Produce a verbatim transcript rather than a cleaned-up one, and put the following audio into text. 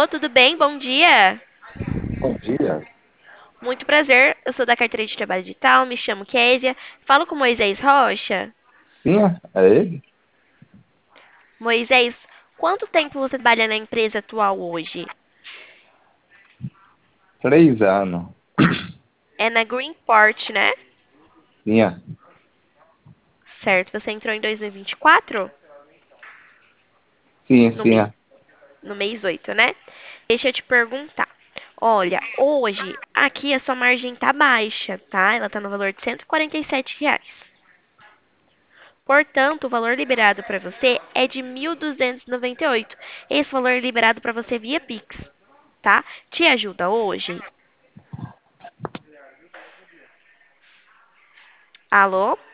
Alô, tudo bem? Bom dia. Bom dia. Muito prazer. Eu sou da carteira de trabalho digital, me chamo Késia. Falo com Moisés Rocha. Sim, é é ele? Moisés, quanto tempo você trabalha na empresa atual hoje? Três anos. É na Greenport, né? Sim, é. Certo. Você entrou em dois mil e vinte e quatro? Sim, No sim, mês, é. no mês oito, né? Deixa eu te perguntar. Olha, hoje aqui a sua margem tá baixa, tá? Ela tá no valor de cento e quarenta e sete reais. Portanto, o valor liberado para você é de mil duzentos e noventa e oito. Esse valor é liberado para você via Pix, tá? Te ajuda hoje? Alô?